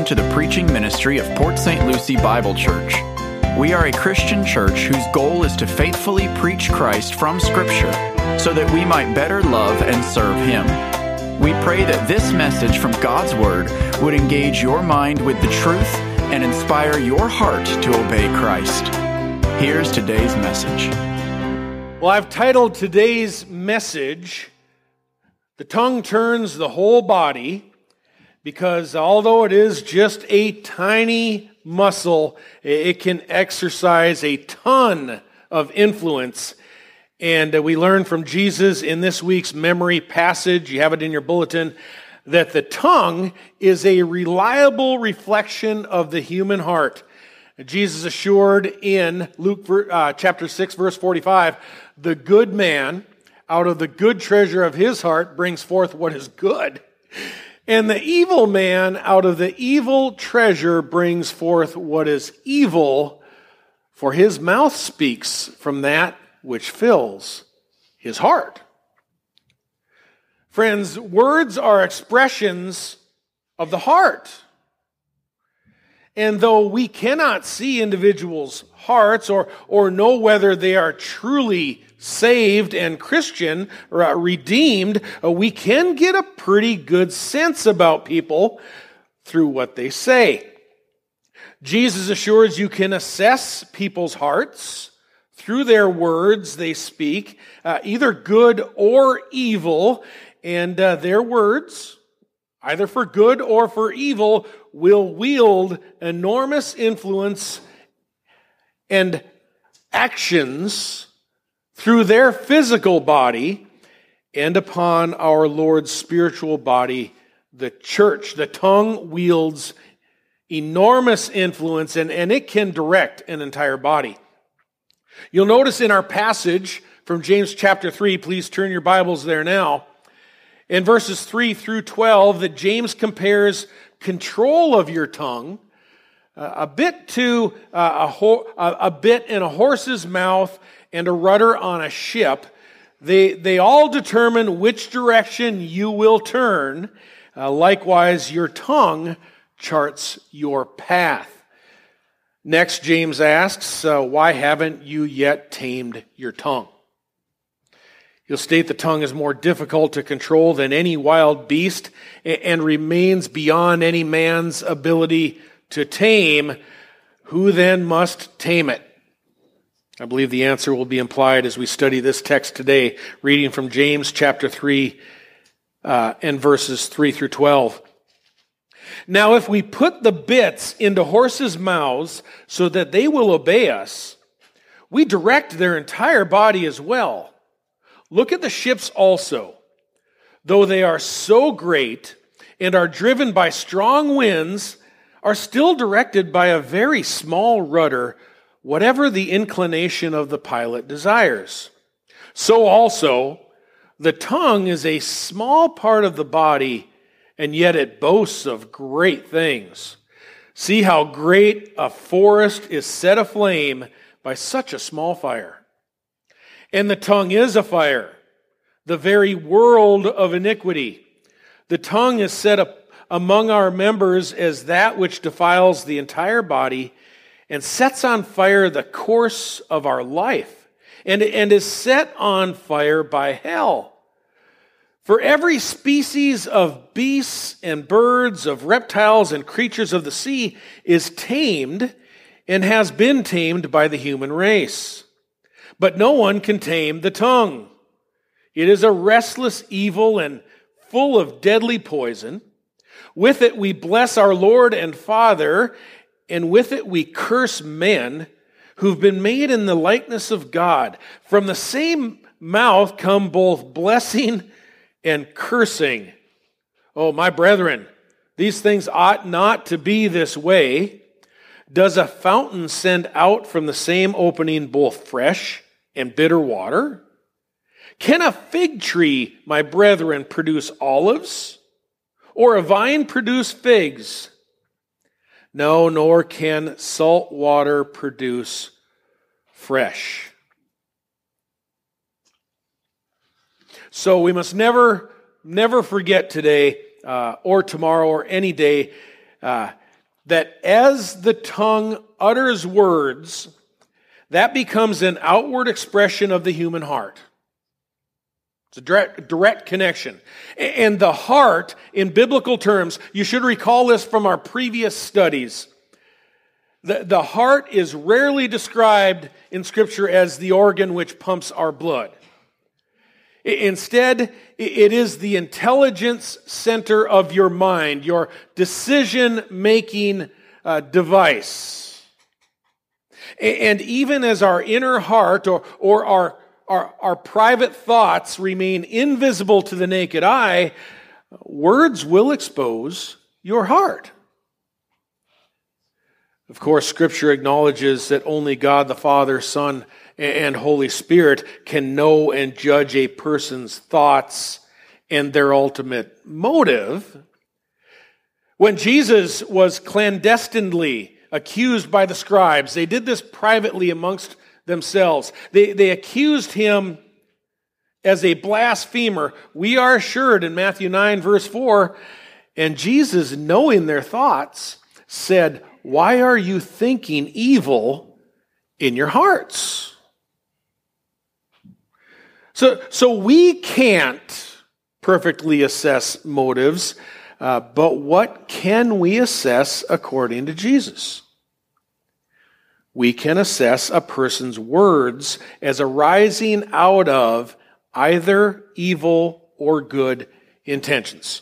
welcome to the preaching ministry of Port St. Lucie Bible Church. We are a Christian church whose goal is to faithfully preach Christ from Scripture so that we might better love and serve Him. We pray that this message from God's Word would engage your mind with the truth and inspire your heart to obey Christ. Here's today's message. Well, I've titled today's message, "The Tongue Turns the Whole Body," because although it is just a tiny muscle, it can exercise a ton of influence. And we learn from Jesus in this week's memory passage, you have it in your bulletin, that the tongue is a reliable reflection of the human heart. Jesus assured in Luke chapter 6, verse 45, the good man out of the good treasure of his heart brings forth what is good. And the evil man out of the evil treasure brings forth what is evil, for his mouth speaks from that which fills his heart. Friends, words are expressions of the heart. And though we cannot see individuals' hearts or know whether they are truly saved and Christian or redeemed, we can get a pretty good sense about people through what they say. Jesus assures you can assess people's hearts through their words they speak, either good or evil, and their words, either for good or for evil, will wield enormous influence and actions through their physical body and upon our Lord's spiritual body, the church. The tongue wields enormous influence, and it can direct an entire body. You'll notice in our passage from James chapter 3, please turn your Bibles there now, in verses 3 through 12, that James compares control of your tongue a bit to a bit in a horse's mouth and a rudder on a ship. They all determine which direction you will turn. Likewise, your tongue charts your path. Next, James asks, why haven't you yet tamed your tongue? He'll state the tongue is more difficult to control than any wild beast and remains beyond any man's ability to tame. Who then must tame it? I believe the answer will be implied as we study this text today, reading from James chapter 3 and verses 3 through 12. Now, if we put the bits into horses' mouths so that they will obey us, we direct their entire body as well. Look at the ships also. Though they are so great and are driven by strong winds, are still directed by a very small rudder, whatever the inclination of the pilot desires. So also, the tongue is a small part of the body, and yet it boasts of great things. See how great a forest is set aflame by such a small fire. And the tongue is a fire, the very world of iniquity. The tongue is set up among our members as that which defiles the entire body and sets on fire the course of our life, and is set on fire by hell. For every species of beasts and birds, of reptiles and creatures of the sea is tamed and has been tamed by the human race. But no one can tame the tongue. It is a restless evil and full of deadly poison. With it we bless our Lord and Father, and with it we curse men who've been made in the likeness of God. From the same mouth come both blessing and cursing. Oh, my brethren, these things ought not to be this way. Does a fountain send out from the same opening both fresh and bitter water? Can a fig tree, my brethren, produce olives? Or a vine produce figs? No, nor can salt water produce fresh. So we must never forget today or tomorrow or any day that as the tongue utters words, that becomes an outward expression of the human heart. It's a direct connection. And the heart, in biblical terms, you should recall this from our previous studies. The heart is rarely described in Scripture as the organ which pumps our blood. Instead, it is the intelligence center of your mind, your decision-making device. And even as our inner heart or our private thoughts remain invisible to the naked eye, words will expose your heart. Of course, Scripture acknowledges that only God the Father, Son, and Holy Spirit can know and judge a person's thoughts and their ultimate motive. When Jesus was clandestinely accused by the scribes, they did this privately amongst themselves. They accused him as a blasphemer. We are assured in Matthew 9, verse 4, and Jesus, knowing their thoughts, said, "Why are you thinking evil in your hearts?" So we can't perfectly assess motives, but what can we assess according to Jesus? We can assess a person's words as arising out of either evil or good intentions.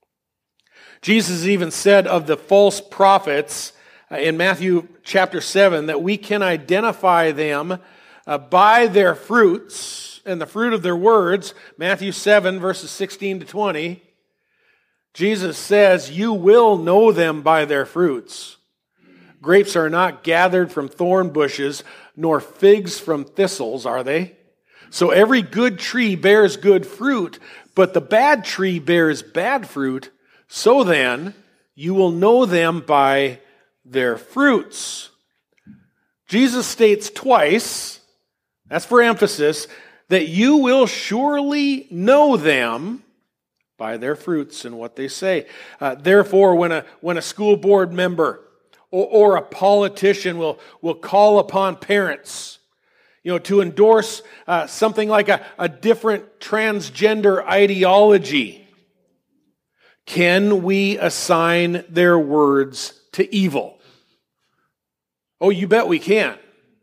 Jesus even said of the false prophets in Matthew chapter 7 that we can identify them by their fruits and the fruit of their words. Matthew 7 verses 16 to 20. Jesus says, "You will know them by their fruits. Grapes are not gathered from thorn bushes, nor figs from thistles, are they? So every good tree bears good fruit, but the bad tree bears bad fruit. So then, you will know them by their fruits." Jesus states twice, that's for emphasis, that you will surely know them by their fruits and what they say. Therefore, when a school board member or a politician will call upon parents, to endorse something like a different transgender ideology, can we assign their words to evil? Oh, you bet we can.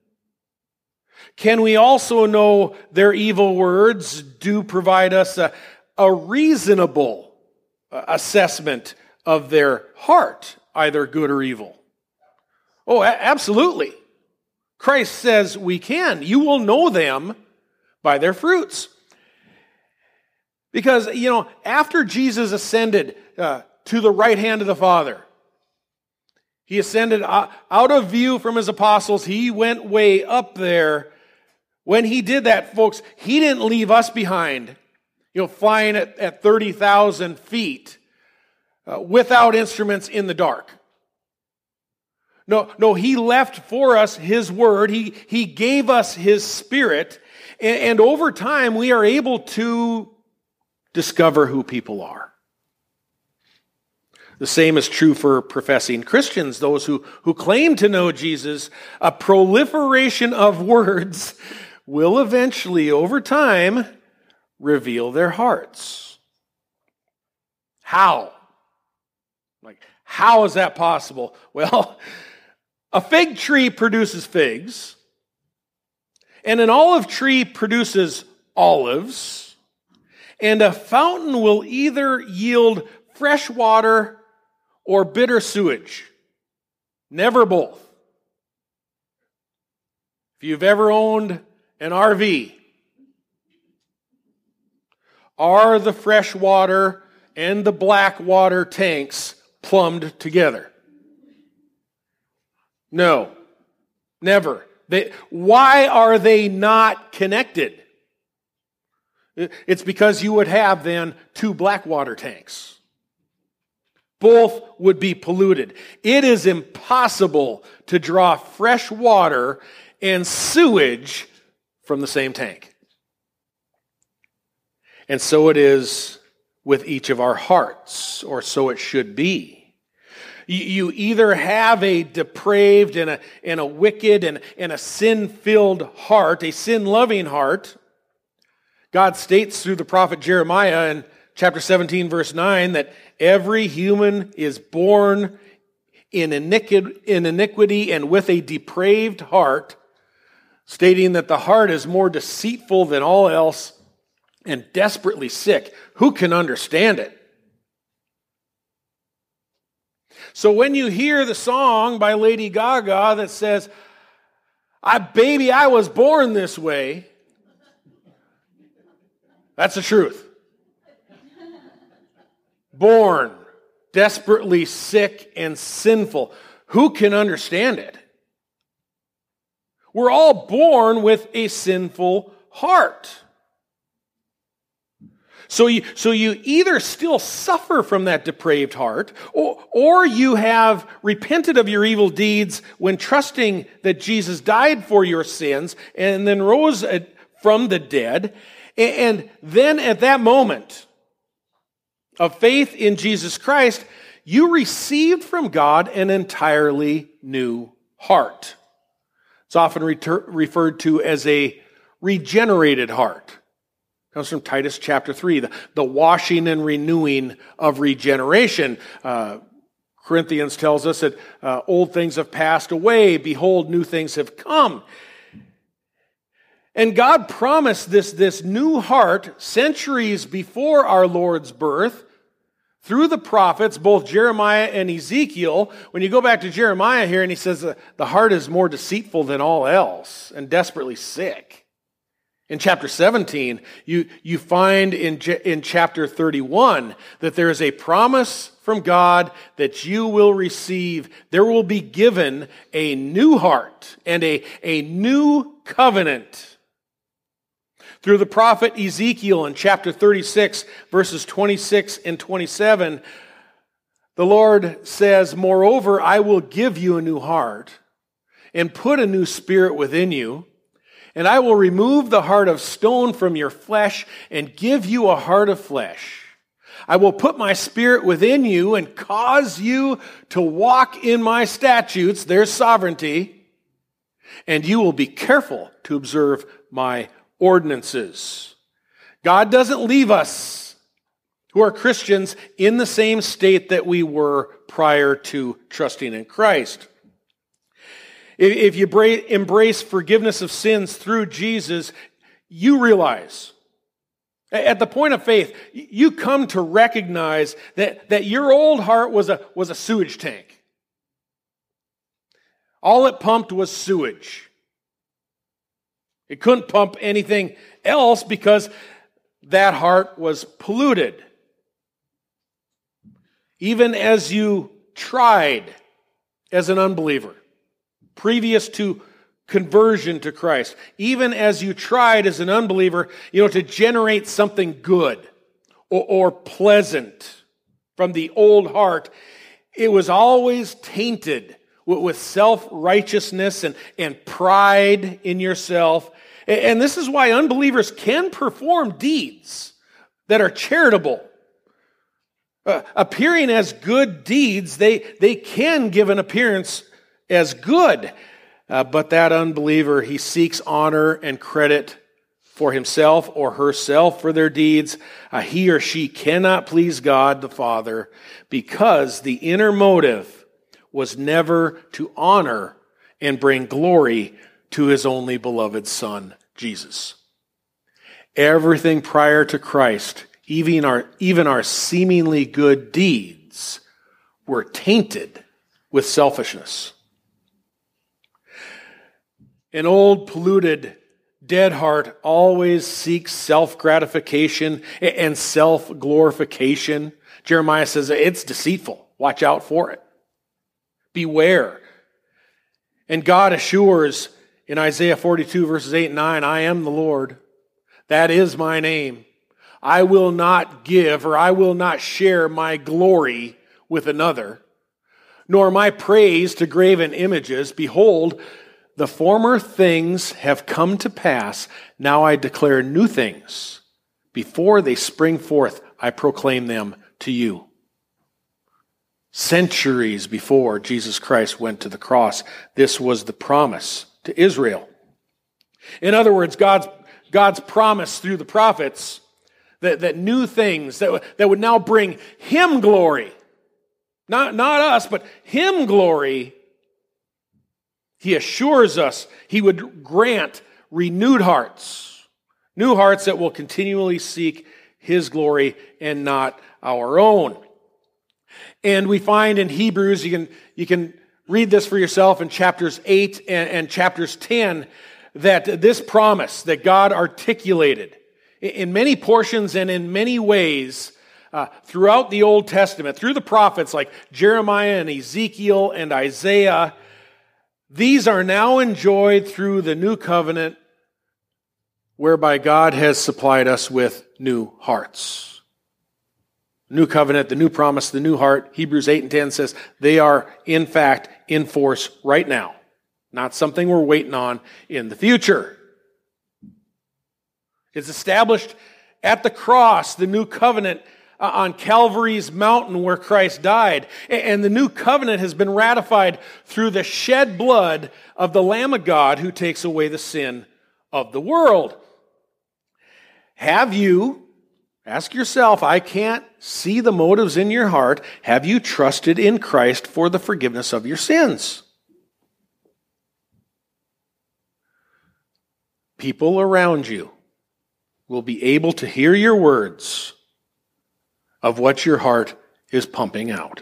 Can we also know their evil words do provide us a reasonable assessment of their heart, either good or evil? Oh, absolutely. Christ says we can. You will know them by their fruits. Because, after Jesus ascended to the right hand of the Father, he ascended out of view from his apostles. He went way up there. When he did that, folks, he didn't leave us behind, flying at 30,000 feet without instruments in the dark. No, he left for us his word. He gave us his Spirit. And over time, we are able to discover who people are. The same is true for professing Christians, those who claim to know Jesus. A proliferation of words will eventually, over time, reveal their hearts. How? How is that possible? Well, a fig tree produces figs, and an olive tree produces olives, and a fountain will either yield fresh water or bitter sewage. Never both. If you've ever owned an RV, are the fresh water and the black water tanks plumbed together? No, never. Why are they not connected? It's because you would have then two black water tanks. Both would be polluted. It is impossible to draw fresh water and sewage from the same tank. And so it is with each of our hearts, or so it should be. You either have a depraved and a wicked and a sin-filled heart, a sin-loving heart. God states through the prophet Jeremiah in chapter 17, verse 9, that every human is born in iniquity and with a depraved heart, stating that the heart is more deceitful than all else and desperately sick. Who can understand it? So when you hear the song by Lady Gaga that says, "Baby, I was born this way," that's the truth. Born desperately sick and sinful. Who can understand it? We're all born with a sinful heart. So you either still suffer from that depraved heart, or you have repented of your evil deeds when trusting that Jesus died for your sins and then rose from the dead. And then at that moment of faith in Jesus Christ, you received from God an entirely new heart. It's often referred to as a regenerated heart. It comes from Titus chapter 3, the washing and renewing of regeneration. Corinthians tells us that old things have passed away, behold, new things have come. And God promised this new heart centuries before our Lord's birth through the prophets, both Jeremiah and Ezekiel. When you go back to Jeremiah here, and he says the heart is more deceitful than all else and desperately sick. In chapter 17, you find in chapter 31 that there is a promise from God that you will receive. There will be given a new heart and a new covenant. Through the prophet Ezekiel in chapter 36, verses 26 and 27, the Lord says, "Moreover, I will give you a new heart and put a new spirit within you. And I will remove the heart of stone from your flesh and give you a heart of flesh. I will put my spirit within you and cause you to walk in my statutes," there's sovereignty, "and you will be careful to observe my ordinances." God doesn't leave us who are Christians in the same state that we were prior to trusting in Christ. If you embrace forgiveness of sins through Jesus, you realize, at the point of faith, you come to recognize that your old heart was a sewage tank. All it pumped was sewage. It couldn't pump anything else because that heart was polluted. Even as you tried as an unbeliever, previous to conversion to Christ, even as you tried as an unbeliever, to generate something good or pleasant from the old heart, it was always tainted with self-righteousness and pride in yourself. And this is why unbelievers can perform deeds that are charitable. Appearing as good deeds, they can give an appearance as good, but that unbeliever, he seeks honor and credit for himself or herself for their deeds. He or she cannot please God the Father because the inner motive was never to honor and bring glory to his only beloved Son, Jesus. Everything prior to Christ, even our seemingly good deeds, were tainted with selfishness. An old, polluted, dead heart always seeks self-gratification and self-glorification. Jeremiah says it's deceitful. Watch out for it. Beware. And God assures in Isaiah 42, verses 8 and 9, "I am the Lord. That is my name. I will not give, or I will not share my glory with another, nor my praise to graven images. Behold, the former things have come to pass. Now I declare new things. Before they spring forth, I proclaim them to you." centuries before Jesus Christ went to the cross. This was the promise to Israel. In other words, God's promise through the prophets that new things that would now bring Him glory. Not us, but Him glory. He assures us He would grant renewed hearts. New hearts that will continually seek His glory and not our own. And we find in Hebrews, you can read this for yourself in chapters 8 and chapters 10, that this promise that God articulated in many portions and in many ways throughout the Old Testament, through the prophets like Jeremiah and Ezekiel and Isaiah, these are now enjoyed through the new covenant whereby God has supplied us with new hearts. New covenant, the new promise, the new heart. Hebrews 8 and 10 says they are in fact in force right now. Not something we're waiting on in the future. It's established at the cross, the new covenant on Calvary's mountain where Christ died. And the new covenant has been ratified through the shed blood of the Lamb of God who takes away the sin of the world. Have you, ask yourself, I can't see the motives in your heart, have you trusted in Christ for the forgiveness of your sins? People around you will be able to hear your words of what your heart is pumping out.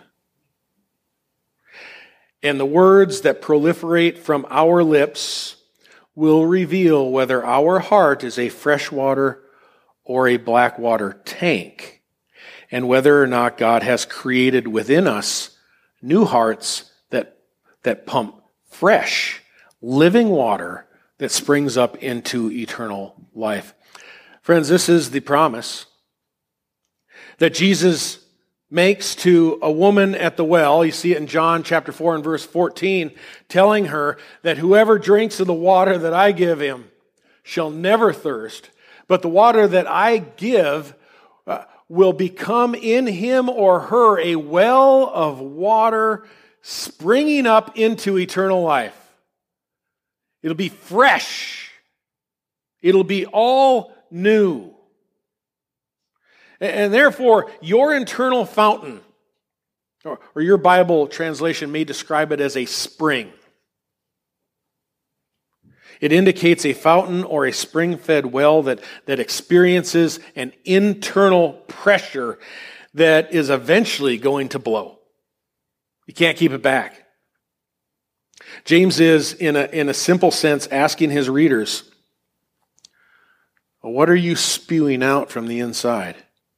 And the words that proliferate from our lips will reveal whether our heart is a freshwater or a blackwater tank, and whether or not God has created within us new hearts that pump fresh, living water that springs up into eternal life. Friends, this is the promise that Jesus makes to a woman at the well. You see it in John chapter 4 and verse 14, telling her that whoever drinks of the water that I give him shall never thirst, but the water that I give will become in him or her a well of water springing up into eternal life. It'll be fresh. It'll be all new. And therefore, your internal fountain, or your Bible translation may describe it as a spring. It indicates a fountain or a spring-fed well that experiences an internal pressure that is eventually going to blow. You can't keep it back. James is, in a simple sense, asking his readers, what are you spewing out from the inside?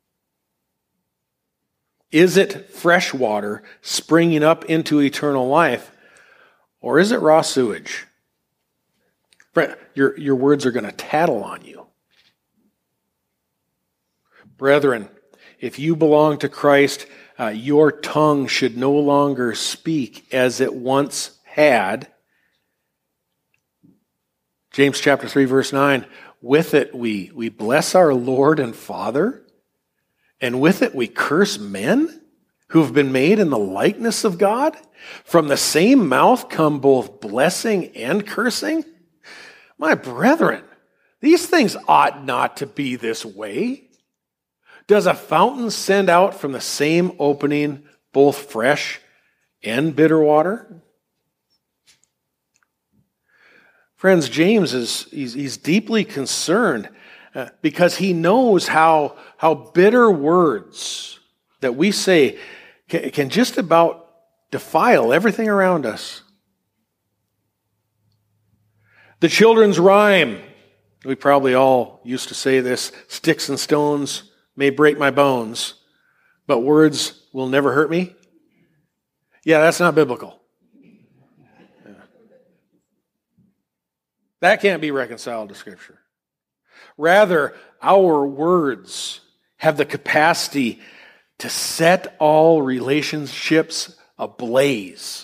Is it fresh water springing up into eternal life, or is it raw sewage? Your words are going to tattle on you. Brethren, if you belong to Christ, your tongue should no longer speak as it once had. James chapter 3 verse 9, with it we bless our Lord and Father, and with it we curse men who have been made in the likeness of God. From the same mouth come both blessing and cursing. My brethren, these things ought not to be this way. Does a fountain send out from the same opening both fresh and bitter water? Friends, James he's deeply concerned because he knows how bitter words that we say can just about defile everything around us. The children's rhyme, we probably all used to say this, sticks and stones may break my bones, but words will never hurt me. Yeah, that's not biblical. Yeah. That can't be reconciled to Scripture. Rather, our words have the capacity to set all relationships ablaze.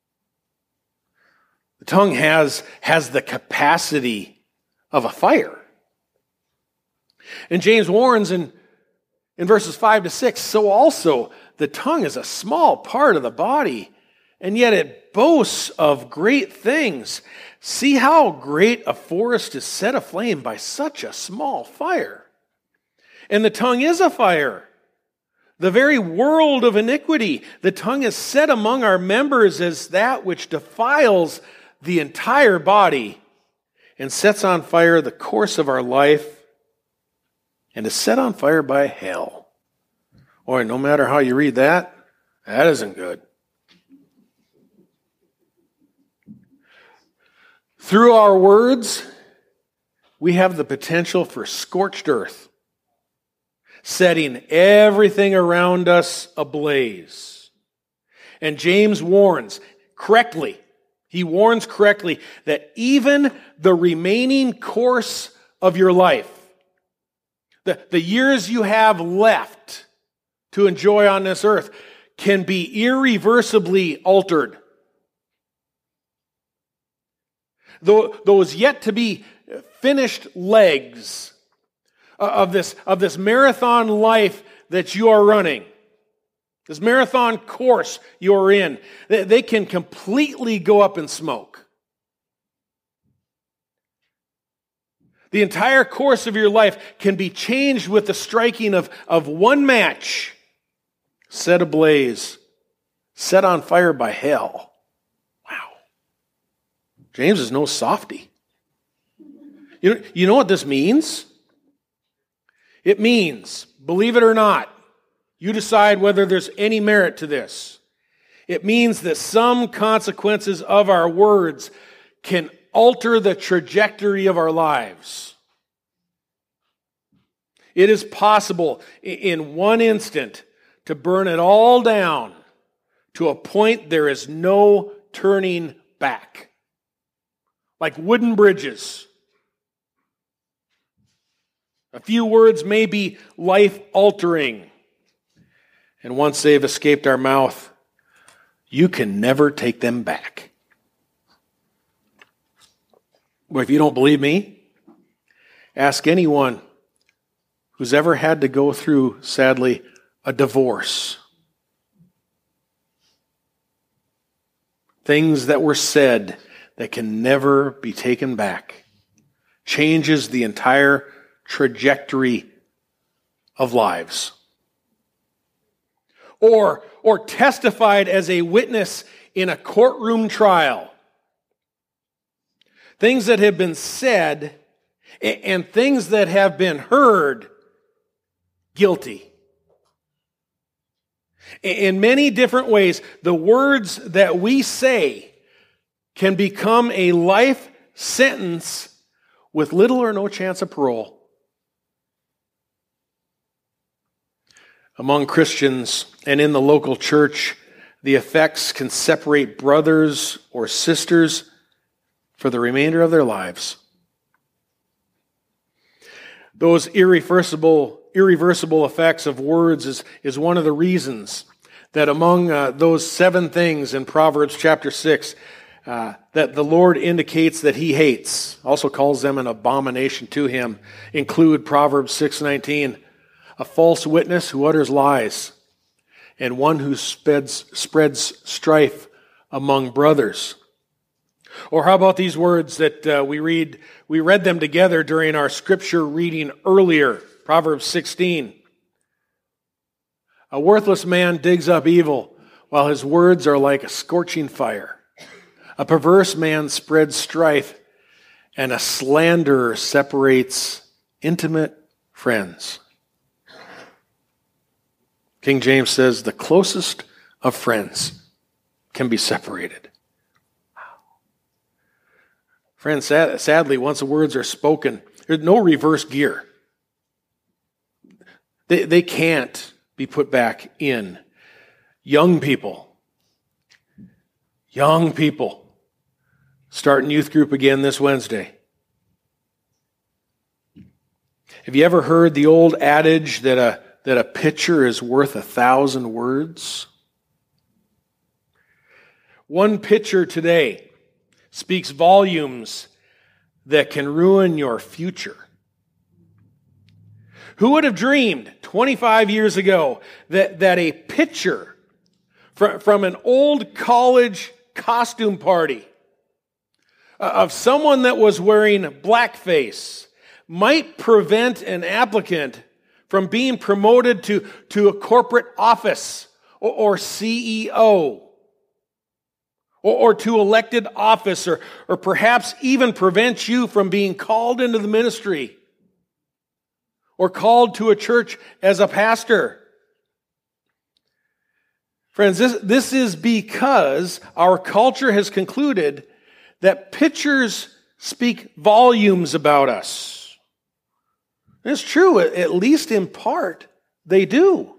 The tongue has the capacity of a fire. And James warns in verses 5 to 6, so also the tongue is a small part of the body, and yet it boasts of great things. See how great a forest is set aflame by such a small fire. And the tongue is a fire, the very world of iniquity. The tongue is set among our members as that which defiles the entire body and sets on fire the course of our life and is set on fire by hell. Boy, no matter how you read that, that isn't good. Through our words, we have the potential for scorched earth, setting everything around us ablaze. And James warns correctly, that even the remaining course of your life, the years you have left to enjoy on this earth, can be irreversibly altered. Those yet to be finished legs of this marathon life that you are running, this marathon course you're in, they can completely go up in smoke. The entire course of your life can be changed with the striking of one match, set ablaze, set on fire by hell. Wow. James is no softy. You know what this means? It means, believe it or not, you decide whether there's any merit to this. It means that some consequences of our words can alter the trajectory of our lives. It is possible in one instant to burn it all down to a point there is no turning back. Like wooden bridges. A few words may be life-altering. And once they've escaped our mouth, you can never take them back. Well, if you don't believe me, ask anyone who's ever had to go through, sadly, a divorce. Things that were said that can never be taken back. Changes the entire trajectory of lives. Or testified as a witness in a courtroom trial. Things that have been said and things that have been heard, guilty. In many different ways, the words that we say can become a life sentence with little or no chance of parole. Among Christians and in the local church, the effects can separate brothers or sisters for the remainder of their lives. Those irreversible effects of words is one of the reasons that among those 7 things in Proverbs chapter 6 that the Lord indicates that He hates, also calls them an abomination to Him, include Proverbs 6:19, a false witness who utters lies, and one who spreads strife among brothers. Or how about these words that we read them together during our scripture reading earlier, Proverbs 16. A worthless man digs up evil, while his words are like a scorching fire. A perverse man spreads strife, and a slanderer separates intimate friends. King James says the closest of friends can be separated. Friends, sadly, once the words are spoken, there's no reverse gear. They can't be put back in. Young people, starting youth group again this Wednesday. Have you ever heard the old adage that a picture is worth 1,000 words? One picture today speaks volumes that can ruin your future. Who would have dreamed 25 years ago that a picture from an old college costume party of someone that was wearing blackface might prevent an applicant from being promoted to a corporate office or CEO or to elected office or perhaps even prevent you from being called into the ministry or called to a church as a pastor. Friends, this is because our culture has concluded that pictures speak volumes about us. And it's true, at least in part, they do.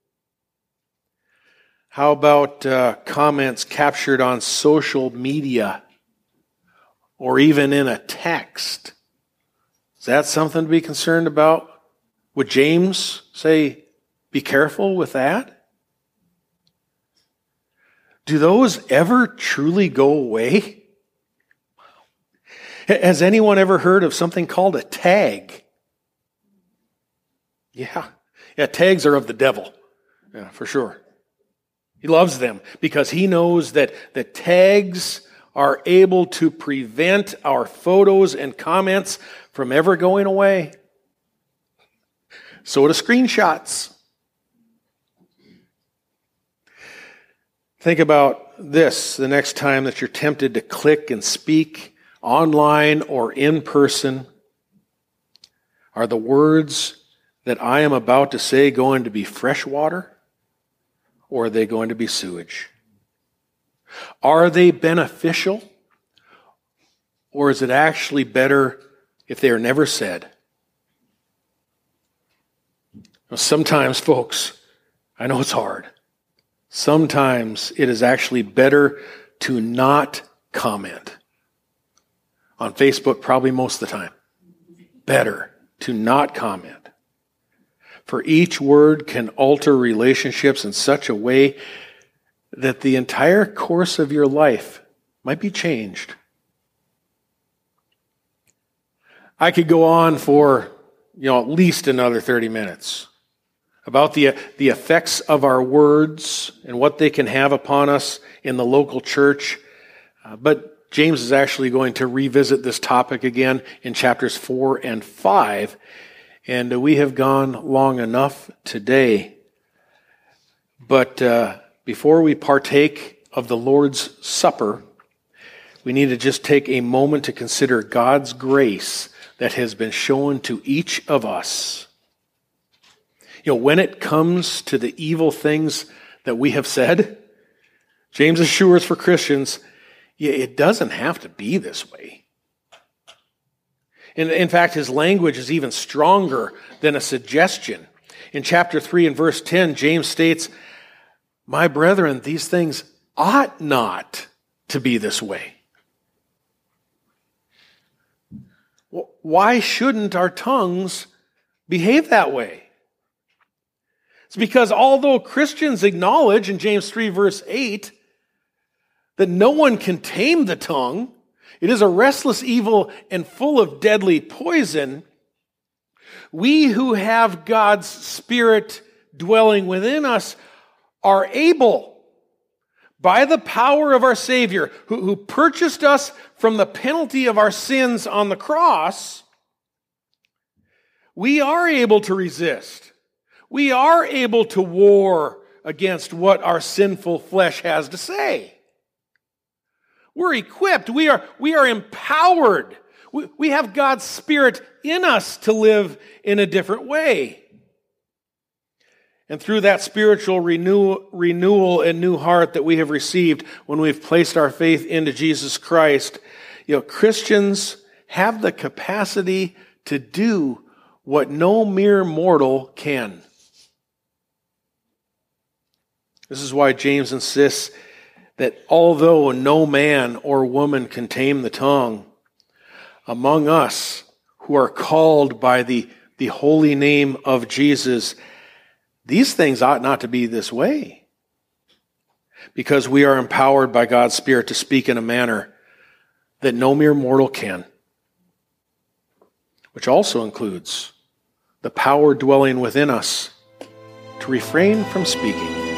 How about comments captured on social media or even in a text? Is that something to be concerned about? Would James say, be careful with that? Do those ever truly go away? Has anyone ever heard of something called a tag? Yeah, tags are of the devil. Yeah, for sure. He loves them because he knows that the tags are able to prevent our photos and comments from ever going away. So do screenshots. Think about this the next time that you're tempted to click and speak online or in person. Are the words that I am about to say going to be fresh water, or are they going to be sewage? Are they beneficial, or is it actually better if they are never said? Sometimes, folks, I know it's hard. Sometimes it is actually better to not comment. On Facebook, probably most of the time. Better to not comment. For each word can alter relationships in such a way that the entire course of your life might be changed. I could go on for, at least another 30 minutes about the effects of our words and what they can have upon us in the local church. But James is actually going to revisit this topic again in chapters 4 and 5. And we have gone long enough today. But before we partake of the Lord's Supper, we need to just take a moment to consider God's grace that has been shown to each of us. When it comes to the evil things that we have said, James assures for Christians, it doesn't have to be this way. In fact, his language is even stronger than a suggestion. In chapter 3 and verse 10, James states, "My brethren, these things ought not to be this way." Why shouldn't our tongues behave that way? It's because although Christians acknowledge in James 3 verse 8 that no one can tame the tongue, it is a restless evil and full of deadly poison, we who have God's Spirit dwelling within us are able, by the power of our Savior, who purchased us from the penalty of our sins on the cross, we are able to resist. We are able to war against what our sinful flesh has to say. We're equipped. We are empowered. We have God's Spirit in us to live in a different way. And through that spiritual renewal and new heart that we have received when we've placed our faith into Jesus Christ, Christians have the capacity to do what no mere mortal can. This is why James insists that although no man or woman can tame the tongue, among us who are called by the holy name of Jesus, these things ought not to be this way, because we are empowered by God's Spirit to speak in a manner that no mere mortal can, which also includes the power dwelling within us to refrain from speaking.